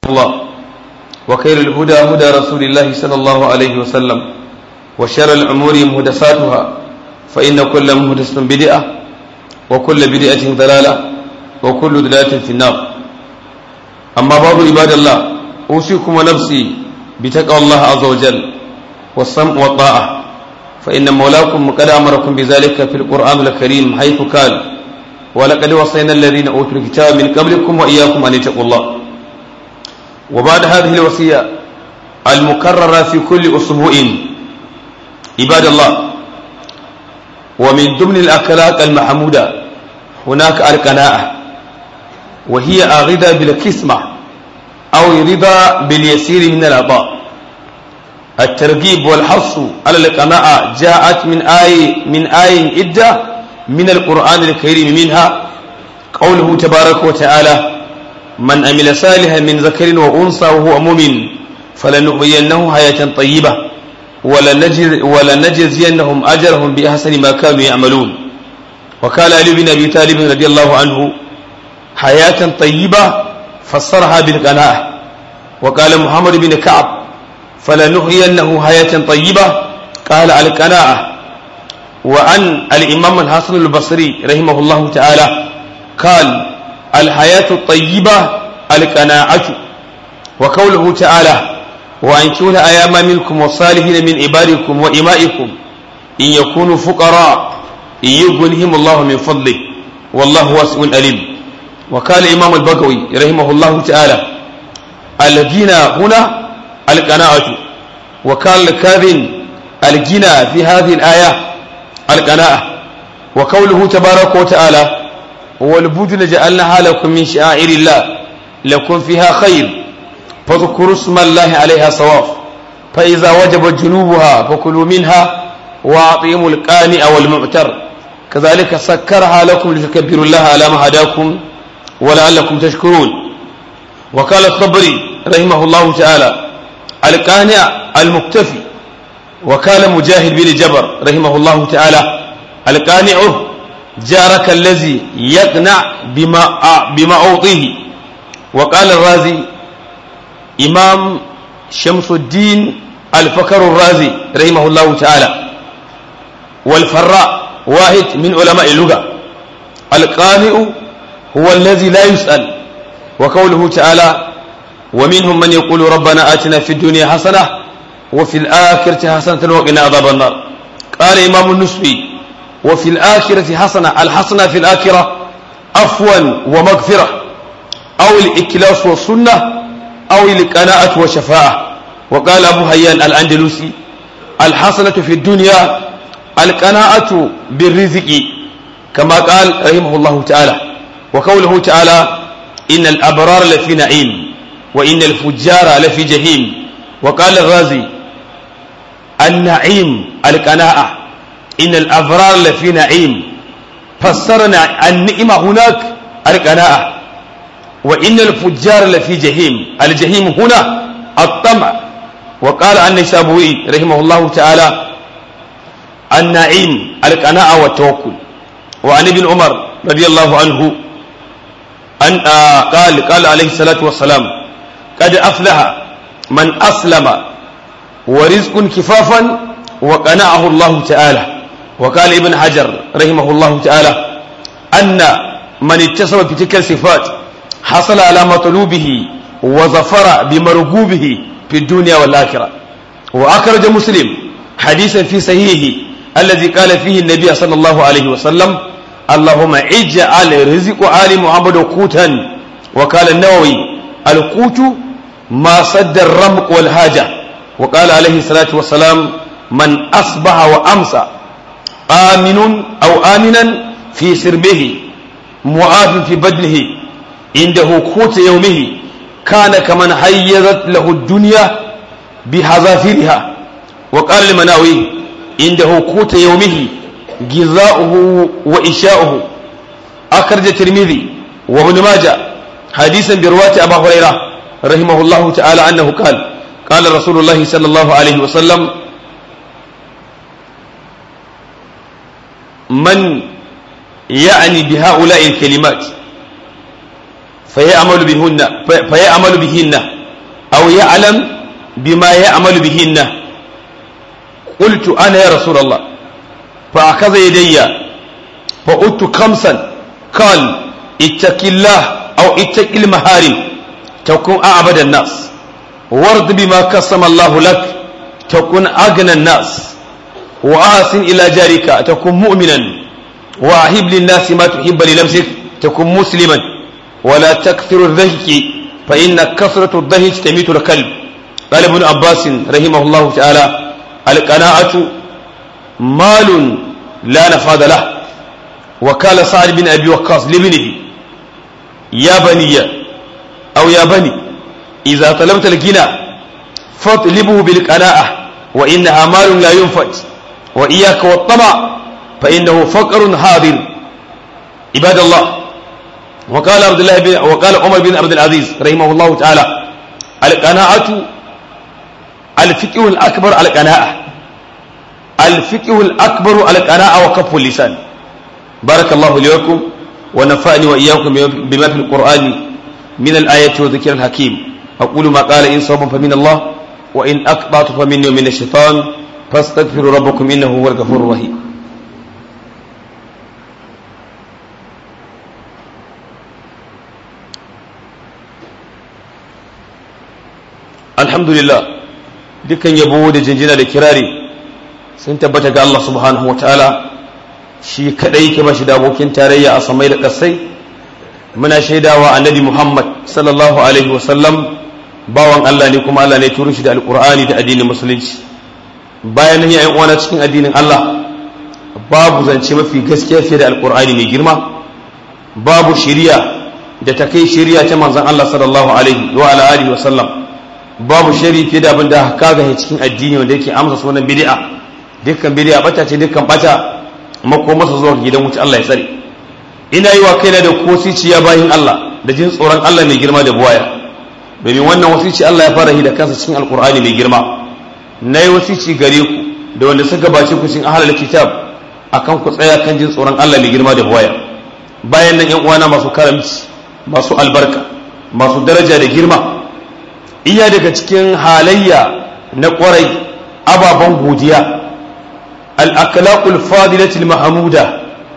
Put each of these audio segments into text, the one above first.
الله وخير الهدى هدى رسول الله صلى الله عليه وسلم وشر الأمور محدثاتها فإن كل محدثة بدعة وكل بدعة ضلالة وكل ضلالة في النار. أما بعد عباد الله، أوصيكم ونفسي بتقوى الله عز وجل والسمع والطاعة، فإن مولاكم قد أمركم بذلك في القرآن الكريم حيث قال: ولقد وصينا الذين أوتوا الكتاب من قبلكم وإياكم أن اتقوا الله. وبعد هذه الوصية المكررة في كل أسبوع عباد الله، ومن ضمن الأخلاق المحمودة هناك القناعة، وهي الرضا بالقسمة أو الرضا باليسير من العطاء. الترغيب والحث على القناعة جاءت من آي عدة من القرآن الكريم، منها قوله تبارك وتعالى: من عمل صالحا من ذكر وأنثى وهو مؤمن فلنحيينه حياة طيبة ولنجزينهم أجرهم بأحسن ما كانوا يعملون. وقال علي بن أبي طالب رضي الله عنه: حياة طيبة فسرها بالقناعة. وقال محمد بن كعب: فلنحيينه حياة طيبة، قال القناعة. وعن الإمام الحسن البصري رحمه الله تعالى قال: الحياة الطيبة القناعة. وقوله تعالى: وأنكحوا الأيام منكم والصالحين من عبادكم وإمائكم إن يكونوا فقراء يغنيهم الله من فضله والله واسع عليم. وقال الإمام البغوي رحمه الله تعالى: الغنى هنا القناعة. وقال الكاظم: الغنى في هذه الآية القناعة. وقوله تبارك وتعالى: والبدن جعلناها لكم من شعائر الله لكم فيها خير فاذكروا اسم الله عليها صواف فإذا وجبت جنوبها فكلوا منها وأطعموا القانع والمعتر كذلك سكرها لكم لتكبروا الله على ما هداكم ولعلكم تشكرون. وقال الطبري رحمه الله تعالى: القانع المكتفي. وقال مجاهد بن جبر رحمه الله تعالى: القانع جارك الذي يقنع بما أعطيه. وقال الرازي إمام شمس الدين الفكر الرازي رحمه الله تعالى: والفراء واحد من علماء اللغة. القانع هو الذي لا يسأل. وقوله تعالى: ومنهم من يقول ربنا آتنا في الدنيا حسنة وفي الآخرة حسنة وقنا عذاب النار. قال إمام النسبي: وفي الآخرة حسنة، الحسنة في الآخرة عفوا ومغفرة أو الإكلاس والسنة أو القناعة والشفاعة. وقال أبو هيان الأندلسي: الحسنة في الدنيا القناعة بالرزق، كما قال رحمه الله تعالى. وقوله تعالى: إن الأبرار لفي نعيم وإن الفجار لفي جحيم. وقال الرازي: النعيم القناعة، إن الأبرار لفي نعيم، فسرنا النعمة هناك القناعة. وإن الفجار لفي جحيم، الجحيم هنا الطمع. وقال النسابوري رحمه الله تعالى: النعيم القناعة والتوكل. وعن ابن عمر رضي الله عنه أن قال عليه الصلاة والسلام: قد أفلح من أسلم ورزق كفافا وقنعه الله تعالى. وقال ابن حجر رحمه الله تعالى: أن من اتصف بتلك الصفات حصل على مطلوبه وظفر بمرغوبه في الدنيا والآخرة. وأخرج مسلم حديثا في صحيحه الذي قال فيه النبي صلى الله عليه وسلم: اللهم اجعل رزق آل محمد قوتا. وقال النووي: القوت ما صد الرمق والحاجة. وقال عليه الصلاة والسلام: من أصبح وأمسى آمنا في سربه معاف في بدنه عنده قوت يومه كان كمن حيزت له الدنيا بحذافيرها. وقال المناوي: عنده قوت يومه غذاؤه وإشاؤه. أخرج الترمذي وابن ماجه حديثا برواية أبا هريرة رحمه الله تعالى أنه قال: قال رسول الله صلى الله عليه وسلم: من يعني بهؤلاء الكلمات فيعمل بهن أو يعلم بما يعمل بهن. قلت أنا يا رسول الله، فأخذ يدي فقلت خمسا، قال اتق الله أو اتق المهارم تكون أعبد الناس، وارض بما قسم الله لك تكون أغنى الناس، وأحسن إلى جارك تكون مؤمنا، وأحب للناس ما تحب لنفسك تكون مسلما، ولا تكثر الضحك فإن كثرة الضحك تميت الكلب. قال ابن عباس رحمه الله تعالى: القناعة مال لا نفاذ له. وقال سعد بن أبي وقاص لابنه: يا بني أو يا بني إذا طلبت الغنى فاطلبه بالقناعة وإنها مال لا ينفد، وإياك والطمع فإنه فقر حاضر. عباد الله، وقال عمر بن عبد العزيز رحمه الله تعالى: القناعة الفقه الأكبر على القناعة، الفقه الأكبر على القناعة وكف اللسان. بارك الله لي ولكم ونفعني وإياكم بما في القرآن من الآيات والذكر الحكيم. أقول ما قال إن صوبا فمن الله وإن أقطعت فمني ومن الشيطان، فاستغفروا ربكم إنه هو الغفور الرحيم. alhamdulillah, dukkan yabo da jinjina da kirari sun tabbata ga Allah subhanahu wa ta'ala, shi kadai ke bashi da abokin tarayya a samai da ƙasai. Muna shaidawa annabi Muhammad sallallahu alaihi wasallam bawan Allah ne, kuma Allah ne turo shi da alqur'ani da addinin musulunci. Bayan nan yayin uwana cikin addinin Allah, babu zance mafi gaskiya fiye da alqur'ani mai girma, babu shari'a da ta kai shari'a ta manzon Allah sallallahu alaihi wa ala alihi wasallam, babu shari fiye da abin da kaga cikin addini wanda yake amsa sunan bid'a. Dukkan bid'a bata ce, dukkan bata makomarsa zuwa gidan wuce. Allah ya tsare. Ina yi wa kaina da kosiciya bayin Allah da jin tsoron Allah mai girma da buwaya, domin wannan wasici Allah ya fara yi da kansa cikin alkur'ani mai girma. Na yi wasici gare ku da wanda suka gabace ku cikin ahlul kitab akan ku tsaya kan jin tsoron Allah mai girma da buwaya. Bayan nan, yan uwana masu karamci, masu albarka, masu daraja da girma, iya daga cikin halayya na ƙwarai ababen godiya, al-akhlaqul fadilatul mahmuda,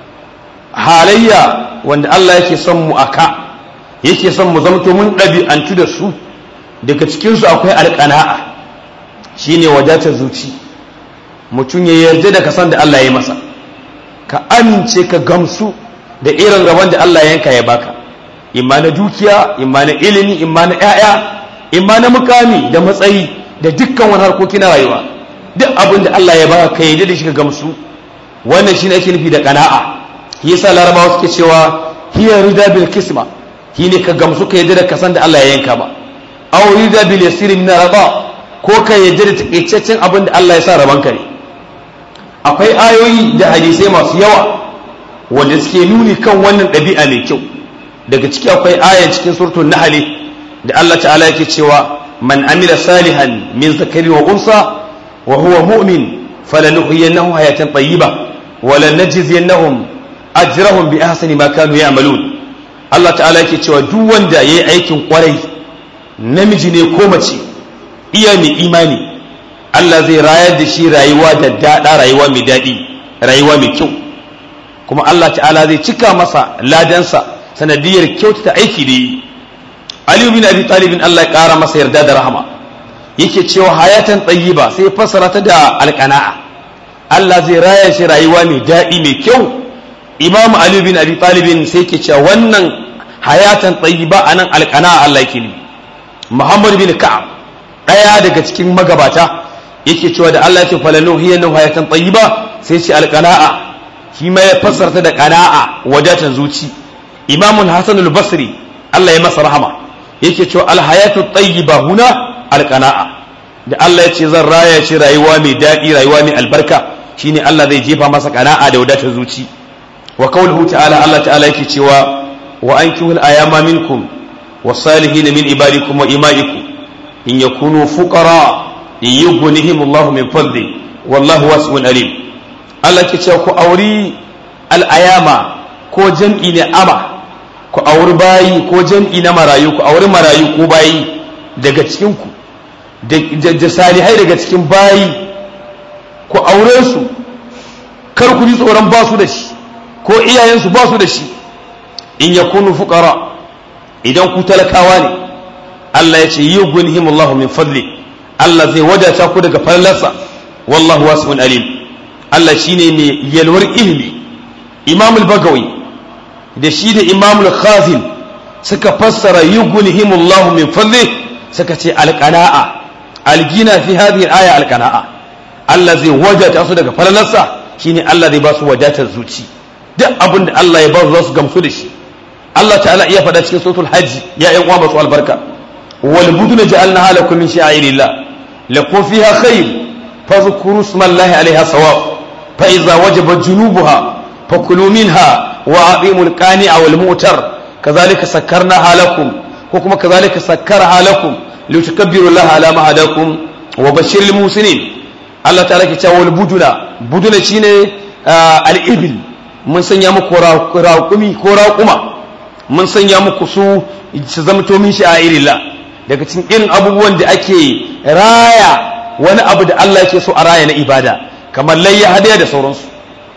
halayya wanda Allah yake son mu aka, yake son mu zamto mun ɗabi'antu da su. Daga cikin su akwai alqana'a, shine wadatar zuci. Mutum ya yarda da kasan da Allah ya masa, ka amince ka gamsu da irin rabon da Allah yanka ya baka, imma na dukiya, imma na ilimi, imma na 'ya'ya, imma na mukami da matsayi da dukkan wani harkoki na rayuwa. Duk abin da Allah ya baka, ka yarda da shi ka gamsu. Wannan shine ake nufi da qana'a. Yasa larabawa suke cewa hiya rida bil kisma, shine ka gamsu ka yarda da kasan da Allah ya yanka ba. Aw rida bil yasir min rada, ko ka yarda da takaitaccen abin da Allah ya sa rabanka ne. Akwai ayoyi da hadisai masu yawa wanda suke nuni kan wannan ɗabi'a mai kyau. Daga ciki akwai aya cikin suratul nahl da Allah ta'ala yake cewa: man amila salihan min zakari wa unsa wa huwa mu'min falanuhyiyannahu hayatan tayyiba wa lanajziyannahum ajrahum bi ahsani ma kanu ya'malun. Allah ta'ala yake cewa duk wanda yayi aikin kwarai, namiji ne ko mace, iya mai imani, Allah zai rayar da shi rayuwa da dada, rayuwa mai dadi, rayuwa mai kyau. Kuma Allah ta'ala zai cika masa ladansa sanadiyar kyautata aiki da yi. Ali bin Abi Talib, Allah ya kara masa yarda da rahama, yake cewa hayatan tayyiba sai fassara ta da alqana'a. Allah zai raya shi rayuwa mai dadi mai kyau. Imam Ali bin Abi Talib sai yake cewa wannan hayatan tayyiba anan alqana'a Allah yake ne. Muhammad bin Ka'ab, daya daga cikin magabata, yake cewa da Allah ya ce falanuhiyanu hayatan tayyiba, sai ce alqana'a, shi ma ya fassara ta da qana'a, wadatan zuci. Imam Hasan al-Basri, Allah ya masa rahama, yake cewa alhayatu tayyiba huna alqana'a. Da Allah ya ce zan raya shi rayuwa mai dadi, rayuwa mai albarka, shine Allah zai jefa masa qana'a da wadatar zuci. Wa qawluhu ta'ala, Allah ta'ala yake cewa wa ankihul ayama minkum was-salihin min ibadikum wa imaikum in yakunu fuqara yughnihim Allahu min fadli wallahu wasi'un alim. Allah yake cewa ku auri al-ayama, ko jam'i ne ama, ku auri bayi, ko jam'i na marayu, ku auri marayu ko bayi daga cikin ku da salihai daga cikin bayi ku aure su, kar ku ji tsoron ba su da shi ko iyayensu ba su da shi. in yakunu fuqara, idan ku talakawa ne, Allah ya ce yughnihimullahu min fadli, Allah zai wadata ku daga fallarsa, wallahu wasi'un alim. Allah shine mai yalwar ilimi. Imam al-Bagawi da shi da Imam al-Khazin suka fassara yughnihimullahu min fadli, suka ce alqana'a, algina fi hadhihi al-aya alqana'a. Allah zai wadata su daga fallarsa, shine Allah zai ba su wadatar zuci. Duk abin da Allah ya ba su za su gamsu da shi. Allah ta'ala iya faɗa cikin suratul hajj, ya ƴan uwa masu albarka, wal buduna ja'alnaha lakum min sha'irillah lakum fiha khayr fadhkuru ismallahi 'alayha sawab fa idza wajabat junubuha fakulu minha wa a'imul qani'a wal mu'tar kadhalika sakkarnaha lakum, ko kuma kadhalika sakkaraha lakum litukabbiru Allah 'ala ma hadakum wa bashiril muhsinin. Allah ta'ala ke cewa wal buduna shine al-ibil, mun sanya muku raƙumi ko raƙuma, mun sanya muku su zamto min sha'irillah, daga cikin irin abubuwan da ake raya wani abu da Allah yake so a raya na ibada, kamar layya, hadiya da sauransu.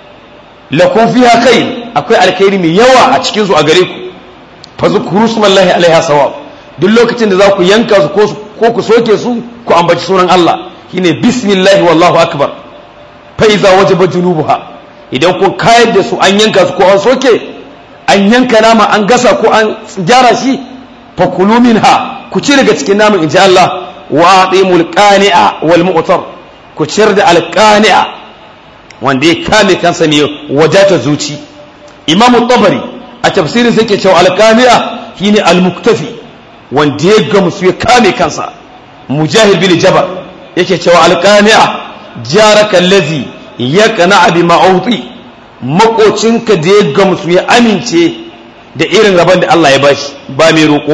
lakum fiha khair, akwai alkhairi mai yawa a cikin su a gare ku. fazkuru smallahi alaiha sawab, duk lokacin da za ku yanka su ko ku soke su, ku ambaci sunan Allah, shine bismillah wallahu akbar. fa iza wajaba junubuha, idan kun kayar da su an yanka su ko an soke, an yanka nama an gasa ko an gyara shi, fakulu minha, ku ci daga cikin namun inji Allah. wa atimul qani'a wal mu'tar, ku ciyar da alqani'a wanda ya kame kansa ne wajata zuci. Imam Tabari a tafsirin sai ke cewa alqani'a shine almuktafi, wanda ya gamsu ya kame kansa. Mujahid bin Jabal yake cewa alqani'a jaraka allazi yaqna bi ma'uti, makocinka da ya gamsu ya amince da irin rabon da Allah ya bashi, ba mai roƙo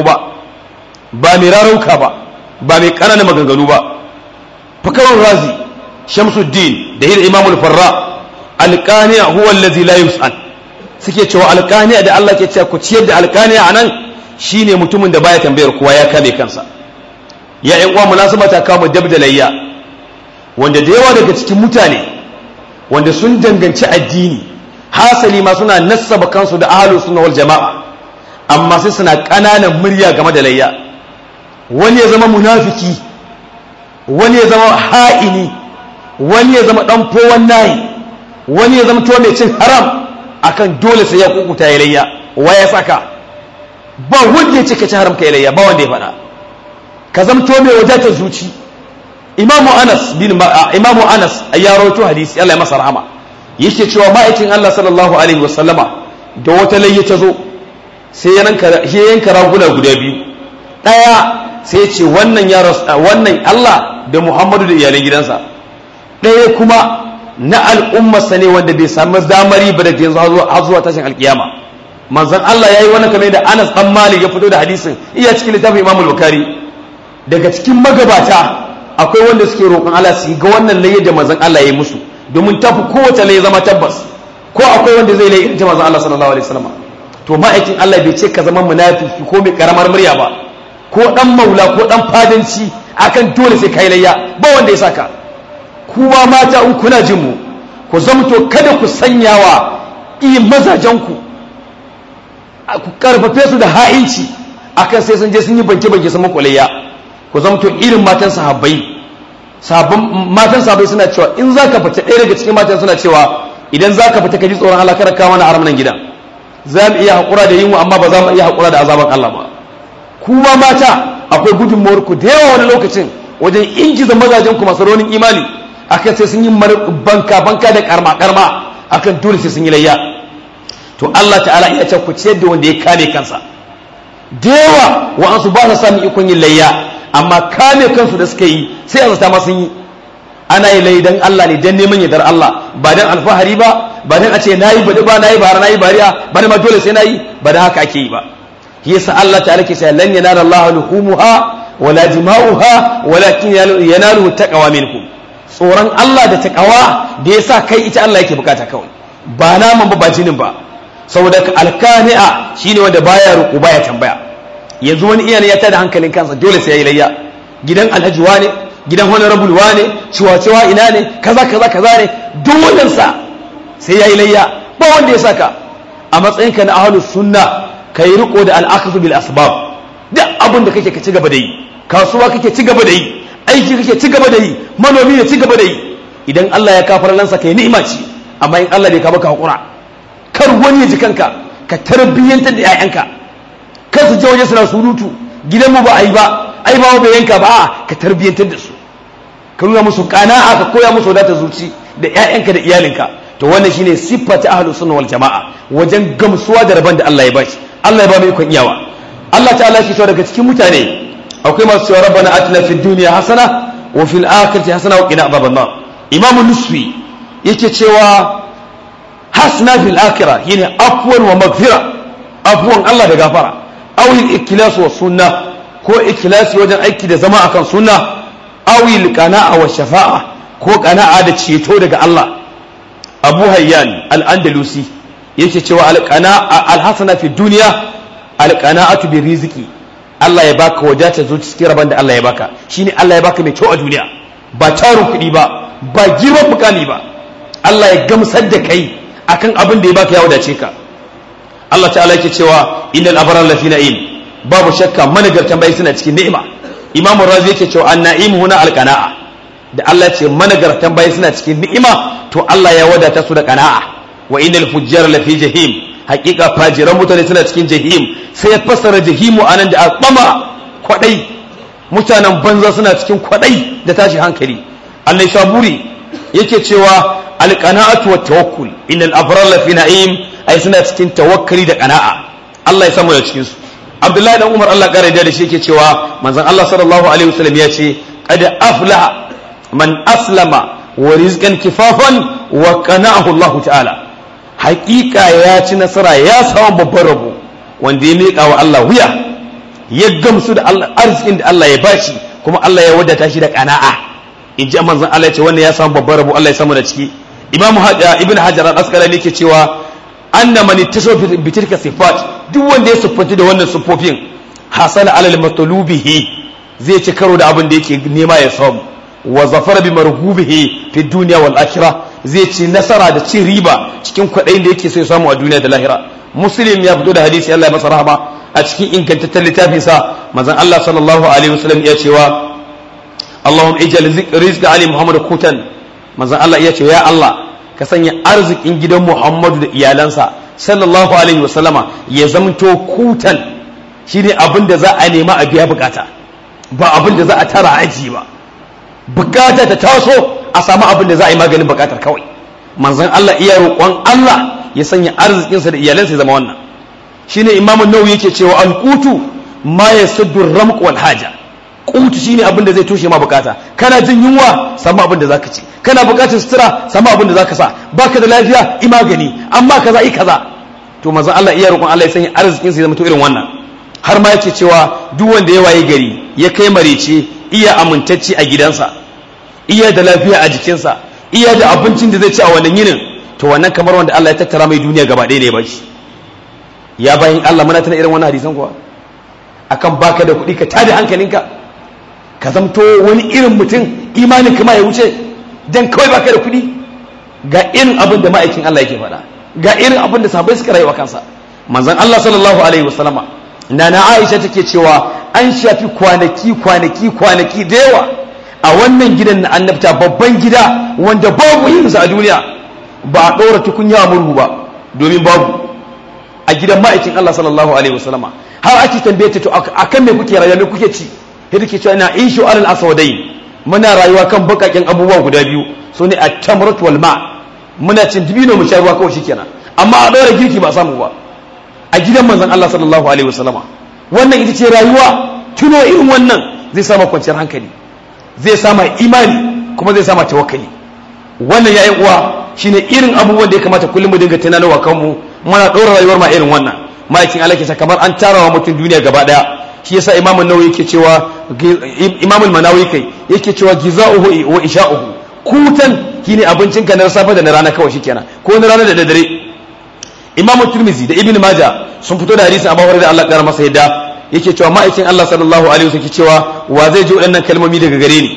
ba mai rarauka ba mai ƙananan maganganu ba. Fakarun Razi Shamsuddin da yin Imamul Farra, alqani'a huwa allazi la yus'al, suke cewa alqani'a da Allah ke cewa ku ciyar da alqani'a anan shine mutumin da baya tambayar kowa, ya kame kansa. Ya ƴan uwa, munasaba ta kawo dabdalayya, wanda da yawa daga cikin mutane wanda sun danganci addini, hasali ma suna nassaba kansu da ahlus sunna wal jama'a, amma sai suna ƙananan murya game da layya. Wani ya zama munafiki, wani ya zama ha'ini, wani ya zama dan fowan nayi, wani ya zama to mai cin haram, akan dole sai ya kukuta ya layya. Waya saka ba wanda ya ce ka ci haram ka ya layya, ba wanda ya faɗa. Ka zamto mai wadatar zuci. Imamu Anas ya rawaito hadisi, Allah ya masa rahama, yake cewa ma'aikin Allah sallallahu alaihi wasallama da wata layya ta zo, sai ya yanka raguna guda biyu. Ɗaya sai ya ce wannan Allah da Muhammadu da iyalan gidansa, ɗaya kuma na al'ummarsa ne wanda bai sami damari ba da yanzu har zuwa tashin alkiyama. Manzon Allah ya yi wannan kamar da Anas ɗan Malik ya fito da hadisin, iya cikin littafin Imam Bukhari. Daga cikin magabata akwai wanda suke roƙon Allah su ga wannan layyar da manzon Allah ya yi musu, domin tafi kowace laye zama tabbas. Ko akwai wanda zai laye ta manzon Allah sallallahu alaihi wasallam. To ma'aikin Allah bai ce ka zama munafiki ko mai karamar murya ba, ko dan maula ko dan fadanci akan dole sai kai layya, ba wanda ya saka. Kuma mata in kuna jin mu, ku zamto kada ku sanyawa mazajen ku karfafe su da ha'inci akan sai sun je sun yi banke sun makolayya. Ku zamto irin matan sahabbai. Matan sahabbai suna cewa in zaka fita, ɗaya daga cikin matan suna cewa idan zaka fita ka ji tsoron Allah, kada ka mana haramnan gidan. Za mu iya haƙura da yunwa, amma ba za mu iya haƙura da azaban Allah ba. Kuma mata akwai gudunmuwar ku da yawa wani lokacin wajen ingiza mazajen ku masu raunin imani, akan sai sun yi banka da karma akan dole sai sun yi layya. To Allah ta'ala ya ce ku ciyar da wanda ya kame kansa. Da yawa wa'ansu ba su sami ikon yin layya, amma kame kansu da suka yi sai a zata ma sun yi. Ana yi layi dan Allah ne, dan neman yardar Allah, ba dan alfahari ba dan a ce nayi bada ba, nayi bara, nayi bariya ba, ma dole sai nayi, ba dan haka ake yi ba. Yasa Allah ta'ala ke cewa lan yanala Allah luhumuha wala dima'uha walakin yanaluhu taqwa minkum. Tsoron Allah da taqwa da yasa kai ita Allah yake bukata kawai, ba naman ba jinin ba. Saboda alkani'a shine wanda baya ruku baya tambaya. Yanzu wani iyali ya tada hankalin kansa, dole sai yayi layya. Gidan alhaji wane, gidan honorable wane ciwa ina ne kaza ne dole sa sai yayi layya ba wanda ya saka a matsayinka na ahlus sunna kai riko da al-akhdhu bil asbab duk abin da kake ka ci gaba da yi kasuwa kake ci gaba da yi aiki kake ci gaba da yi manomi ne ci gaba da yi idan Allah ya kafar lansa kai ni'ima ce amma in Allah bai ka baka hakura kar wani ya ji kanka ka tarbiyyantar da 'ya'yanka kar su je waje suna surutu gidan mu ba ai ba bai yanka ba ka tarbiyyantar da su ka nuna musu kana'a ka koya musu wadata zuci da 'ya'yanka da iyalinka to wannan shine siffata ahlus sunna wal jamaa wajen gamsuwa da rabon da Allah ya bashi Allah ya ba mu ikon iyawa Allah ta'ala shi daga cikin mutane akwai masu cewa rabbana atina fid dunya hasana wa fil akhirati hasana wa qina adhaban nar imamu nusfi yake cewa hasana fil akhirah yana afwan wa maghfira afwan Allah da gafara aw al ikhlas wa sunnah ko ikhlasi wajen aiki da zama akan sunna aw al qana'a wa shafa'a ko qana'a da ceto daga Allah Abu Hayyan al-Andalusi yake cewa al-qana'a al-hasana fid dunya al-qana'atu bi rizqi Allah ya baka wadata zuci cikin rabon da Allah ya baka shine Allah ya baka mai kyau a duniya ba tarin kuɗi ba girman bukami ba Allah ya gamsar da kai akan abin da ya baka ya wadace ka Allah ta'ala yake cewa innal abrar lafi na'im babu shakka managartan bai suna cikin ni'ima Imam Razi yake cewa an-na'im huna al-qana'a da Allah ya ce managartan bai suna cikin ni'ima to Allah ya wadata su da qana'a wa innal fujjara lafi jahim hakika fajiran mutane suna cikin jahim sai ya fassara jahimu anan da aqama kwadai mutanen banza suna cikin kwadai da tashi hankali Allah shaburi yake cewa alqana'atu wat tawakkul innal abrar la fi na'im ai suna cikin tawakkali da qana'a Allah ya samu da cikin su Abdullahi dan Umar Allah kare da shi yake cewa manzon Allah sallallahu alaihi wasallam ya ce qad aflaha man aslama wa rizqan kifafan wa qana'ahu Allah ta'ala hakika ya ci nasara ya samu babban rabo wanda ya miƙa wa Allah wuya ya gamsu da Allah arzikin da Allah ya bashi kuma Allah ya wadata shi da qana'a in ji manzon Allah ya ce wannan ya samu babban rabo Allah ya samu da ciki Imam Ibn Hajar al-Asqalani yake cewa anna man ittasafa bi tilka sifat duk wanda ya siffanta da wannan siffofin hasala alal matlubihi zai ci karo da abin da yake nema ya samu wa zafara bi marhubihi fi dunya wal akhirah zai ci nasara da cin riba cikin kwaɗayin da yake so ya samu a duniya da lahira muslim ya fito da hadisi Allah ya masa rahama a cikin ingantaccen littafin sa manzon Allah sallallahu alaihi wasallam ya cewa Allahumma ij'al rizqa ali Muhammad kutan manzon Allah ya ce ya Allah ka sanya arzikin gidan Muhammadu da iyalansa sallallahu alaihi wasallama ya zamto kutan shine abin da za a nema a biya bukata ba abin da za a tara aji ba bukata ta taso a samu abin da za a yi maganin bukatar kawai manzon Allah iya roƙon Allah ya sanya arzikinsa da iyalansa ya zama wannan shine Imam Nawawi yake cewa al-qutu ma yasuddu ar-ramq wal haja qutu shine abin da zai toshe ma bukata kana jin yunwa samu abin da zaka ci kana bukatar sutura samu abin da zaka sa baka da lafiya i magani amma kaza i kaza to manzon Allah iya roƙon Allah ya sanya arzikinsa ya zama to irin wannan har ma yake cewa duk wanda ya waye gari ya kai marece iya amintacci a gidansa iya da lafiya a jikinsa iya da abincin da zai ci a wannan yinin to wannan kamar wanda Allah ya tattara mai duniya gaba ɗaya ne ba shi ya bayin Allah muna tana irin wannan hadisan kuwa akan baka da kuɗi ka tada hankalinka ka zamto wani irin mutum imanin kuma ya wuce dan kawai baka da kuɗi ga irin abin da ma'aikin Allah yake faɗa ga irin abin da sahabbai suka rayuwa kansa manzon Allah sallallahu alaihi wasallama nana Aisha take cewa an shafi kwanaki da yawa a wannan gidan na annabta babban gida wanda babu yinsa a duniya ba a ɗora tukunya a murhu ba domin babu a gidan ma'aikin Allah sallallahu alaihi wasallama har ake tambaye ta to akan me kuke rayuwa me kuke ci yadda ke cewa ina inshu alal aswadain muna rayuwa kan bakakin abubuwa guda biyu so ne at-tamrat wal ma muna cin dibino mu sha ruwa kawai shikenan amma a ɗora girki ba samu ba a gidan manzon Allah sallallahu alaihi wasallama wannan ita ce rayuwa tuno irin wannan zai sama kwanciyar hankali zai sama imani kuma zai sama tawakkali wannan yayin uwa shine irin abubuwan da ya kamata kullum mu dinga tunanowa kanmu muna ɗora rayuwar ma irin wannan ma'aikin Allah ke kamar an tarawa mutum duniya gaba daya shi yasa Imam an-Nawawi yake cewa Imam al-Manawi kai yake cewa giza'uhu wa isha'uhu kutan shine abincinka na safe da na rana kawai shikenan ko na rana da dare Imam Tirmidhi da Ibn Majah sun fito da hadisin Abu Hurairah da Allah ya masa yadda yake cewa ma'aikin Allah sallallahu alaihi wasallam cewa wa zai ji waɗannan kalmomi daga gare ni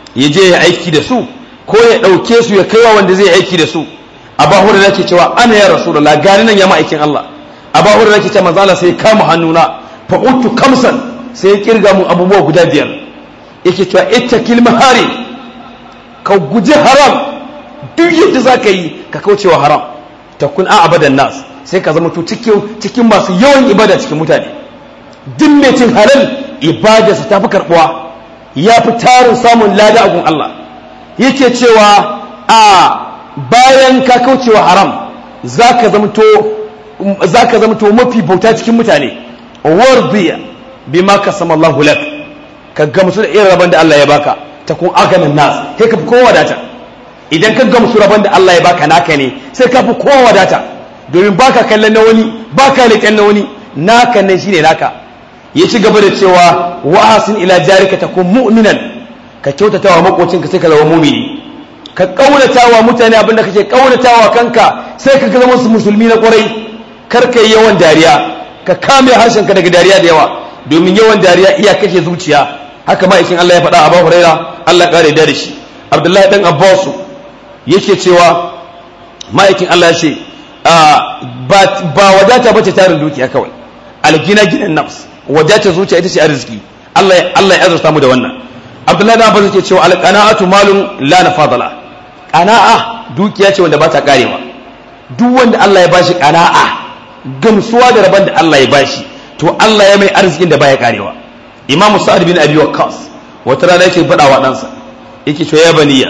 ya je ya aiki da su ko ya ɗauke su ya kaiwa wanda zai aiki da su. Abu Hurairah ke cewa ana ya Rasulullah, gani nan ya ma'aikin Allah. Abu Hurairah ke cewa manzo Allah sai kama hannuna fa uttu kamsan, sai ya kirga mun abubuwa guda 5. Yake cewa ittaqil mahari, ka guji haram, duk yadda zaka yi ka kaucewa haram. Takun abadan nas, sai ka zama to cikin masu yawan ibada cikin mutane. Duk mai cin halal ibadarsa ta fi karbuwa, ya fi tarin samun lada a gun Allah. Yake cewa bayan ka kaucewa haram zaka zamto mafi bauta cikin mutane. Wardiya bima kasama Allahu lak, ka gamsu da irin rabon da Allah ya baka. Takun aganan nas, kai ka fi kowa wadata. Idan ka gamsu rabon da Allah ya baka naka ne, sai ka fi kowa wadata, domin baka kallon na wani, baka leƙen na wani, naka ne shine naka. Ya ci gaba da cewa wa asin ila jarika takun mu'minan, ka kyautatawa makocinka sai ka zama mu'mini. Ka kaunatawa mutane abinda kake kaunatawa kanka, sai ka zama musulmi na kwarai. Kar ka yi yawan dariya, ka kame harshenka daga dariya da yawa, domin yawan dariya iya kashe zuciya. Haka ma'aikin Allah ya faɗa a Abu Hurairah, Allah ya kare da shi. Abdullahi dan Abbas yake cewa ma'aikin Allah ya ce ba wadata bace tarin dukiya kawai, algina ginan nafs, wadata zuciya ita ce arziki. Allah ya azurta mu da wannan. Abdullahi dan Abbas yake cewa alqana'atu malun la nafadala, qana'a dukiya ce wanda ba ta karewa. Duk wanda Allah ya bashi qana'a, gamsuwa da rabon da Allah ya bashi, to Allah ya mai arzikin da baya karewa. Imam Sa'ad bin Abi Waqqas wata rana yake faɗa wa ɗansa, yake cewa ya baniya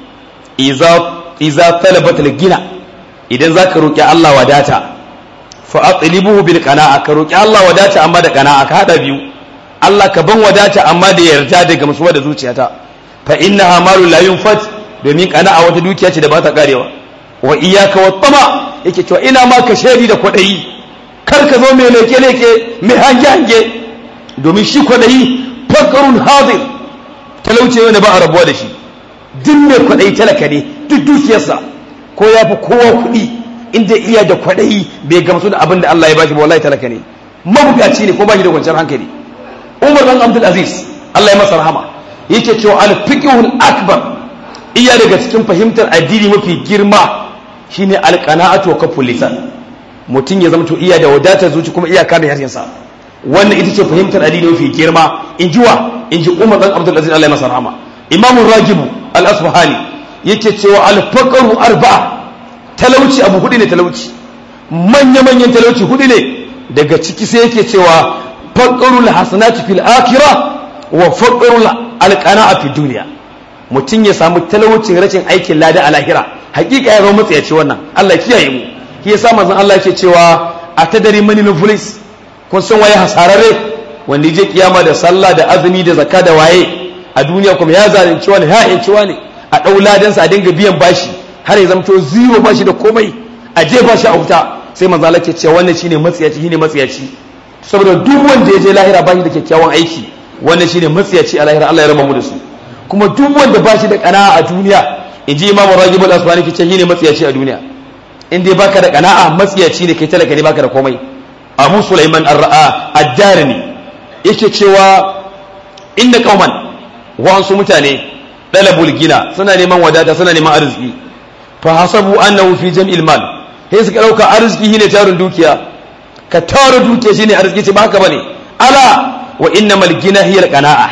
iza talabatul gina, idan zaka roki Allah wadata fa atlibuhu bil qana'a, ka roki Allah wadata amma da qana'a, ka hada biyu. Allah ka ban wadata amma da yarda da gamsuwa da zuciyata. Fa innaha malul la yunfat, domin qana'a wata dukiya ce da ba ta karewa. Wa iyyaka wat tama, yake cewa ina ma ka shedi da kwadayi, kar ka zo mai leke mai hange domin shi kwadayi fakarun hadir, talauce wanda ba a rabuwa da shi. Duk mai kwadayi talaka ne, duk dukiyarsa ko ya fi kowa kuɗi, inda iya da kwadayi bai gamsu da abin da Allah ya bashi ba, wallahi talaka ne, mabukaci ne ko ba shi da kwanciyar hankali. Umar dan Abdul Aziz, Allah ya masa rahama, yake cewa al-fiqhul akbar, iya daga cikin fahimtar addini mafi girma shine al-qana'atu wa kaful lisan. Mutum ya zama to iya da wadatar zuci kuma iya kare harshensa. Wannan ita ce fahimtar addini mafi girma, in ji Umar dan Abdul Aziz, Allah ya masa rahama. Imam Ragib al-Asfahani yake cewa al-faqru arba'a, talauci abu hudu ne, talauci manya-manyan talauci hudu ne. Daga ciki sai yake cewa faqrul hasanati fil akhirah wa faqrul alqana'a fid dunya. Mutum ya samu talaucin rashin aikin lada a lahira, hakika ya zama matsayaci wannan. Allah kiyaye mu. Shi yasa manzon Allah yake cewa atadari manil muflis, kun san waye hasararre? Wanda je kiyama da sallah da azumi da zakka da waye, a duniya kuma ya zalunci wani, ya yanci wani, a dau ladan sa a dinga biyan bashi har ya zama to zero bashi da komai, a je bashi a wuta. Sai manzon Allah yake cewa wannan shine matsiyaci, saboda duk wanda ya je lahira bashi da kyakkyawan aiki, wannan shine matsiyaci a lahira. Allah ya raba mu da su. Kuma duk wanda bashi da qana'a a duniya, inji Imam Ragib al-Asfahani ke ce shine matsiyaci a duniya. In dai baka da qana'a, matsiyaci ne kai, talaka ne, baka da komai. Abu Sulaiman ar-Ra'a ad-Darimi yake cewa inna qauman, wa'ansu mutane dalabul gina, suna neman wadata, suna neman arziki. Fa hasabu annahu fi jam'il mal, sai suka dauka arziki shine tarin dukiya. Ka tara dukiya shine arziki, ce ba haka bane. Ala wa innamal gina hiya al-qana'a,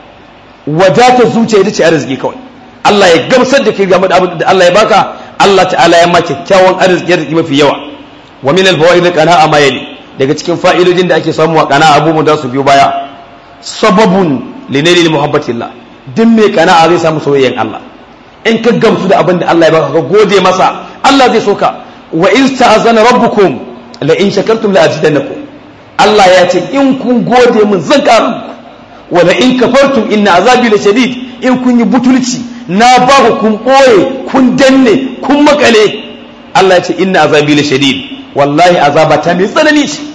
wadata zuciya ita ce arziki kawai. Allah ya gamsar da kai game da abin da Allah ya baka, Allah ta'ala ya ma kyakkyawan arziki mafi yawa. Wa min al-fawaid al-qana'a ma yali, daga cikin fa'idodin da ake samu a qana'a abubuwan da su biyo baya. Sababun linailil muhabbatillah, duk mai qana'a zai samu soyayyen Allah. In ka gamsu da abin da Allah ya baka, ka gode masa, Allah zai soka. Wa in ta'azana rabbukum la in shakartum la azidannakum, Allah ya ce in kun gode min zan ƙara muku. Wa la in kafartum inna azabi la shadid, in kun yi butulci na ba ku, kun ɓoye, kun danne, kun makale, Allah ya ce inna azabi la shadid, wallahi azaba ta mai tsanani ce.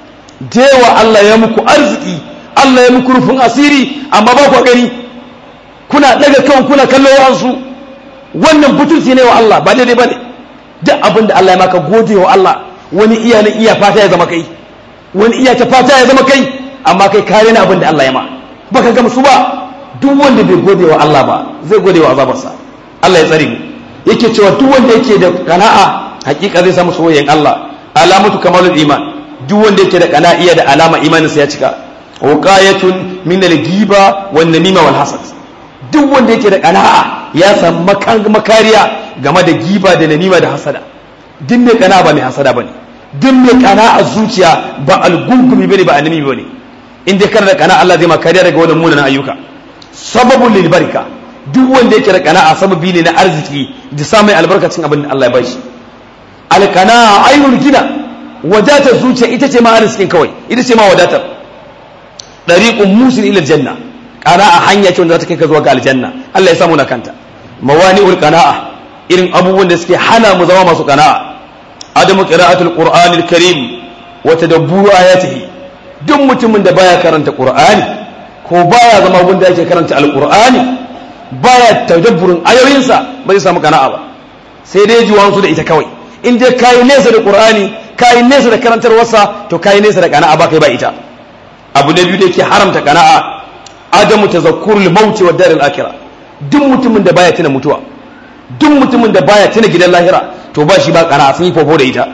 Dewa Allah ya muku arziki, Allah ya muku rufin asiri, amma ba ku gani, kuna daga kan kuna kallo wa'ansu. Wannan butulci ne wa Allah, ba daidai ba ne. Duk abin da Allah ya maka gode wa Allah. Wani iya na iya fata ya zama kai, wani iya ta fata ya zama kai, amma kai kare na abin da Allah ya ma, baka gamsu ba. duk wanda bai gode wa Allah ba zai gode wa azabarsa. Allah ya tsare mu. Yake cewa duk wanda yake da qana'a hakika zai samu soyayyen Allah. Alamatu kamalul iman, duk wanda yake da qana'a iya da alama imaninsa ya cika. Wuqayatun min al-ghiba wan namima wal hasad, duk wanda yake da qana'a ya samu makariya game da giba da namima da hasada. Duk mai qana'a ba mai hasada bane, duk mai qana'a zuciya ba al-gungumi bane ba annabi bane. In dai kana da qana'a Allah zai maka kariya daga wannan munanan ayyuka. Sababul lil baraka, duk wanda yake da qana'a sababi ne na arziki da samun albarkacin abin da Allah ya bashi. Al-qana'a ainul gina, wadatar zuciya ita ce ma arzikin kawai, ita ce ma wadatar. Dariqun musil ila aljanna, qana'a hanya ce wanda za ta kai ka zuwa ga aljanna. Allah ya samu na kanta. Mawani'ul qana'a, irin abubuwan da suke hana mu zama masu qana'a. Adamu qira'atul qur'anil karim wa tadabburu ayatihi, duk mutumin da baya karanta qur'ani ko baya zama wanda yake karanta alqur'ani, baya tadabburin ayoyinsa, ba zai samu qana'a ba. Sai dai jiwansu da ita kawai. In dai kai nesa da qur'ani, kai nesa da karantarwarsa, to kai nesa da qana'a ba kai ba ita. Abu na biyu da yake haramta qana'a, adamu tazakkurul mauti wa daril akhirah, duk mutumin da baya tuna mutuwa, duk mutumin da baya tuna gidan lahira, to ba shi ba qana'a, sun yi fofo da ita.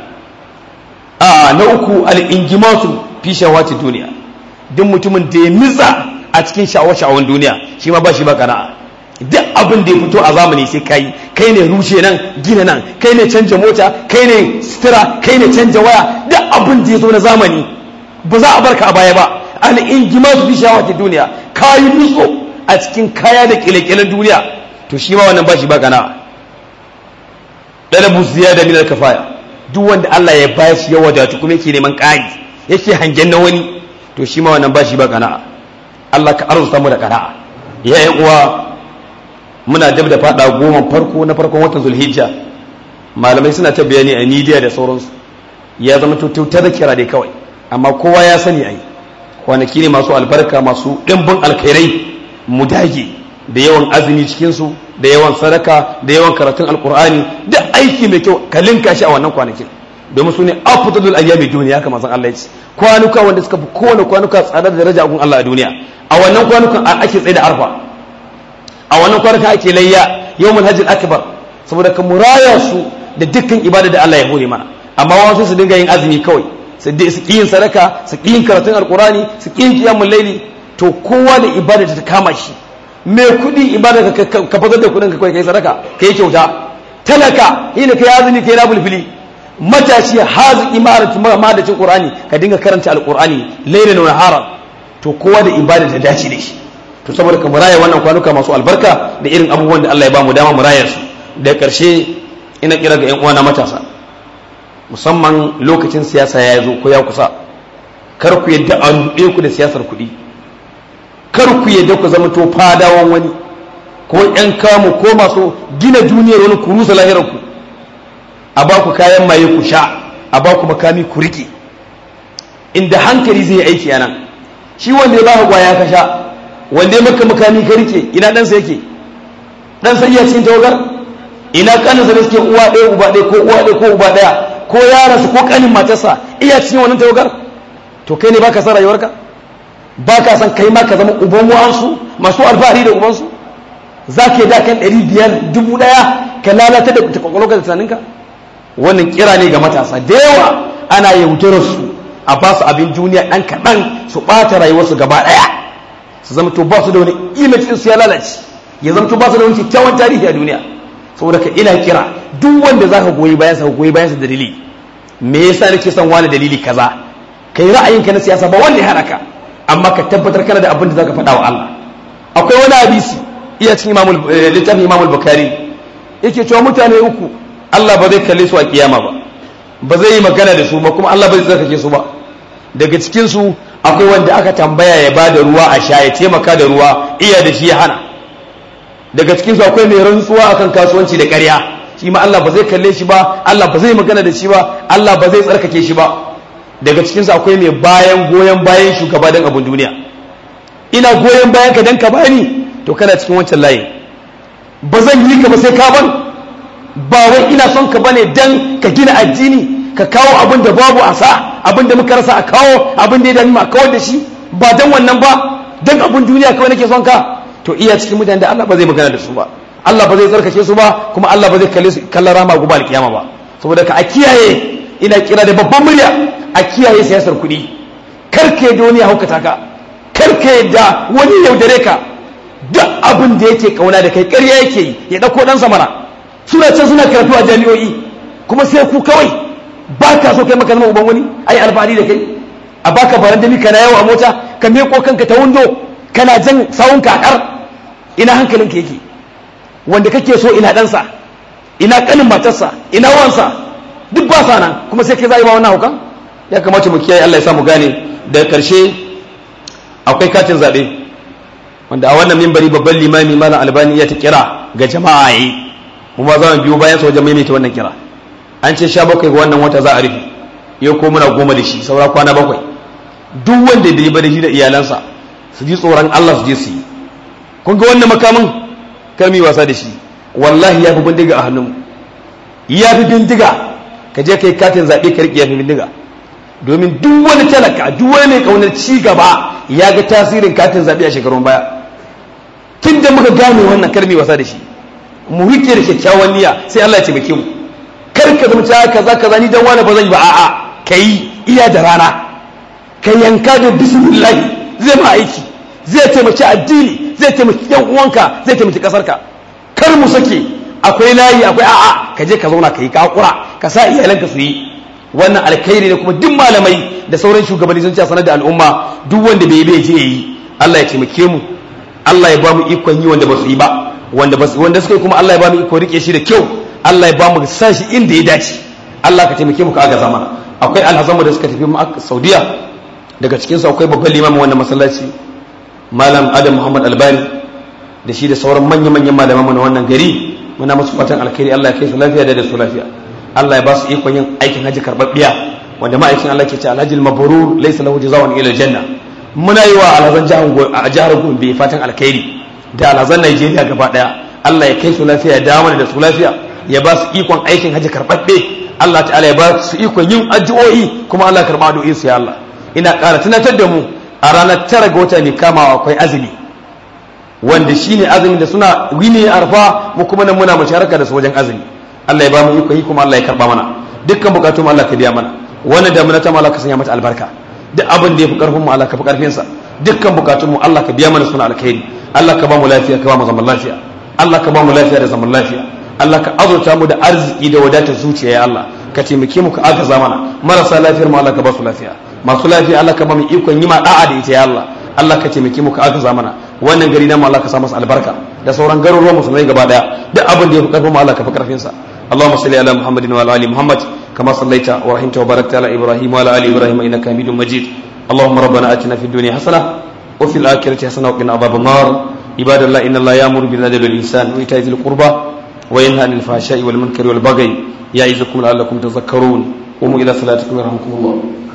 Na uku al-ingimatu fi shawati duniya, duk mutumin da ya nitsa a cikin sha'awa-sha'awan duniya, shi ma ba shi ba qana'a. Duk abin da ya fito a zamani sai kai ne rushe nan gina nan, kai ne canja mota, kai ne sutura, kai ne canja waya, duk abin da ya zo na zamani ba za a barka a baya ba. Al-ingimatu fi shawati duniya, kayi nutso a cikin kaya da kile-kilen duniya, to shi ma wannan ba shi ba qana'a. Dalabu ziyada min al-kafaya, duk wanda Allah ya bayar shi ya wadatu kuma yake neman ƙari, yake hangen na wani, to shi ma wannan ba shi ba qana'a. Allah ka arzuta mu da qana'a. Ya ƴan uwa, muna dab da fada goma farko na farkon watan Zulhijja. Malamai suna ta bayani a media da sauransu, ya zama ta zakira dai kawai, amma kowa ya sani ai kwanaki ne masu albarka, masu dimbin alkhairai. Mu dage da yawan azumi cikin su, da yawan sadaka, da yawan karatun alqur'ani, da aiki mai kyau ka linka shi a wannan kwanakin, domin su ne afdalul ayyami duniya, kamar san Allah ya ce, kwanuka wanda suka fi kowane kwanuka tsada da daraja a gun Allah a duniya. A wannan kwanukan ake tsaye da arfa, a wannan kwanukan ake layya, yawmul hajjil akbar, saboda ka muraya su da dukkan ibada da Allah ya hore mana. Amma wasu su dinga yin azumi kawai, su ƙi yin sadaka, su ƙi yin karatun alqur'ani, su ƙi yin qiyamul layli. To kowa da ibada ta kama shi. Mai kuɗi ibada ka fazar da kuɗin ka kawai kai sadaka, kai kyauta. Talaka yana kai azumi kai nabul fili. Matashi haziki madacin qur'ani, ka dinga karanta alqur'ani laylan wa nahara. To kowa da ibada ta dace da shi. To saboda ka muraya wannan kwanuka masu albarka da irin abubuwan da Allah ya ba mu dama murayar su. Da ƙarshe ina kira ga ƴan uwana matasa, musamman lokacin siyasa ya zo ko ya kusa, kar ku yadda a ruɗe ku da siyasar kuɗi, kar ku yadda ku zama to fadawan wani ko ƴan kamu ko masu gina duniyar wani ku rusa lahirar ku. A ba ku kayan maye ku sha, a ba ku makami ku rike, inda hankali zai yi aiki a nan. Shi wanda ya ba ka kwaya ka sha, wanda ya maka makami ka rike, ina ɗansa yake? Ɗansa iya cikin tawagar? Ina ƙaninsa da suke uwa ɗaya uba ɗaya ko uwa ɗaya ko uba ɗaya, ko yaransa ko ƙanin matarsa iya cikin wannan tawagar? To kai ne ba ka san rayuwarka? Ba ka san kai ma ka zama uban wa'ansu masu alfahari da ubansu? Za ka yi da kan 500 1000 ka lalata da kwakwalwarka da tunaninka? Wannan kira ne ga matasa da yawa, ana yaudarar su a ba su abin duniya ɗan kaɗan, su ɓata rayuwarsu gaba ɗaya, su zama to ba su da wani image su ya lalace, ya zama to ba su da wani kyakkyawan tarihi a duniya. Saboda ka ina kira duk wanda za ka goyi bayansa, ka goyi bayansa da dalili. Me yasa nake son wani dalili kaza? Kai ra'ayinka na siyasa ba wanda ya hana ka, amma ka tabbatar kana da abin da za ka faɗa wa Allah. Akwai wani hadisi iya cikin littafin Imamul Bukhari, yake cewa mutane uku Allah ba zai kalle su a kiyama ba zai yi magana da su ba, kuma Allah ba zai tsarkake su ba. Daga cikin su akwai wanda aka tambaya ya ba da ruwa a sha, ya taimaka da ruwa, iya da shi ya hana. Daga cikin su akwai mai rantsuwa akan kasuwanci da ƙarya, shi ma Allah ba zai kalle shi ba, Allah ba zai magana da shi ba, Allah ba zai tsarkake shi ba. Daga cikin su akwai mai goyon bayan shugaba dan abun duniya. Ina goyon bayan ka dan ka bani, to kana cikin wancan layin. Ba zan yi ka ba sai ka ban. Ba wai ina son ka bane dan ka gina addini, ka kawo abin da babu a sa, abin da muka rasa a kawo, abin da ya dami a kawar da shi, ba dan wannan ba, dan abin duniya kawai nake son ka. to iya cikin mutane da Allah ba zai magana da su ba, Allah ba zai tsarkake su ba, kuma Allah ba zai kallon rama gobe alkiyama ba. saboda ka a kiyaye, ina kira da babban murya a kiyaye siyasar kuɗi. Karka yadda wani ya haukata ka, karka yadda wani yaudare ka. Duk abin da yake kauna da kai ƙarya yake yi, ya ɗauko ɗansa mana. Suna can suna karatu a jami'o'i, kuma sai ku kawai ba ka so kai maka zama uban wani, ai alfahari da kai. A baka barandami kana yawo a mota, ka miƙo kanka ta windo, kana jan sawun kakar. Ina hankalinka yake? Wanda kake so ina ɗansa, ina ƙanin matarsa, ina wansa, duk ba sa nan, kuma sai kai za a yi ba wannan haukan? Ya kamata mu kiyaye, Allah ya sa mu gane. Daga ƙarshe akwai katin zaɓe, wanda a wannan mimbari babban limami Malam Albani ya ta kira ga jama'a yi, mu ma za mu biyo bayan sa wajen maimaita wannan kira. An ce 17 ga wannan wata za a rufe, yau ko muna 10 da shi, saura kwana 7. Duk wanda bai yi ba da shi da iyalansa su ji tsoron Allah su je su yi. Kun ga wannan makamin, kar mu yi wasa da shi, wallahi ya fi bindiga a hannun, ya fi bindiga. Ka je kai katin zaɓe ka riƙe, ya fi bindiga. Domin duk wani talaka, duk wani mai ƙaunar ci gaba ya ga tasirin katin zaɓe a shekarun baya. Tun da muka gane wannan, kar mu yi wasa da shi, mu riƙe da kyakkyawan niyya, sai Allah ya taimake mu. Kar ka zama cewa kaza ni dan wani ba zan yi ba, a'a, kai iya da rana, ka yanka da bismillah, zai ma aiki, zai taimaki addini, zai taimaki yan uwanka, zai taimaki kasarka. Kar mu sake, akwai layi, akwai a'a, ka je ka zauna ka yi kakura, ka sa iyalanka su yi. Wannan alkhairi ne, kuma duk malamai da sauran shugabanni sun ce sanar da al'umma, duk wanda bai je yi. Allah ya taimake mu, Allah ya ba mu ikon yi wanda ba su yi ba, wanda suka yi kuma Allah ya ba mu ikon rike shi da kyau, Allah ya ba mu sa shi inda ya dace. Allah ka taimake mu ka aga zamana. Akwai alhazanmu da suka tafi Saudiya, daga cikinsu akwai babban limamin wannan masallaci Malam Adam Muhammad Albani, da shi da sauran manya-manyan malamanmu na wannan gari. Muna musu fatan alkhairi, Allah ya kai su lafiya da su lafiya. Allah ya ba su ikon yin aikin haji karɓaɓɓiya, wanda ma'aikin Allah ke ce alhajil mabrur laysa lahu jazaa'un ila aljanna. Muna yi wa alhazan jihar Gombe fatan alkhairi, da alhazan Najeriya gaba daya. Allah ya kai su lafiya, ya dawo da su lafiya, ya ba su ikon aikin haji karɓaɓɓe. Allah ta'ala ya ba su ikon yin addu'o'i, kuma Allah karɓa addu'o'in su ya Allah. Ina ƙara tunatar da mu, a ranar 9 ga wata mai kamawa akwai azumi, wanda shine azumin da suna wini arfa, mu kuma nan muna musharaka da su wajen azumi. Allah ya ba mu iko yi, kuma Allah ya karba mana dukkan bukatun mu, Allah ka biya mana. Wannan da ta Allah ka sanya mata albarka. Duk abin da yafi karfin mu, Allah ka fi karfin sa. Dukkan bukatun mu, Allah ka biya mana suna alkhairi. Allah ka ba mu lafiya, ka ba mu zaman lafiya. Allah ka ba mu lafiya da zaman lafiya. Allah ka azurta mu da arziki da wadatar zuciya ya Allah. Ka taimake mu, ka agaza mana. Marasa lafiyar mu, Allah ka ba su lafiya. Masu lafiya, Allah ka ba mu ikon yi ma da'a da ita ya Allah. Allah ka taimake mu, ka agaza mana. Wannan gari na mu, Allah ka sa masa albarka, da sauran garuruwan musulmai gaba daya. Duk abin da yafi karfin mu, Allah ka fi karfin sa. اللهم صل على محمد وعلى ال محمد كما صليت ورحمت وباركت على ابراهيم وعلى ال ابراهيم انك حميد مجيد. اللهم ربنا اتنا في الدنيا حسنه وفي الاخره حسنه وقنا عذاب النار. عباد الله، ان الله يأمر بالعدل والإحسان وإيتاء ذي القربى وينهى عن الفحشاء والمنكر والبغي يعظكم لعلكم تذكرون. قوموا الى صلاتكم يرحمكم الله.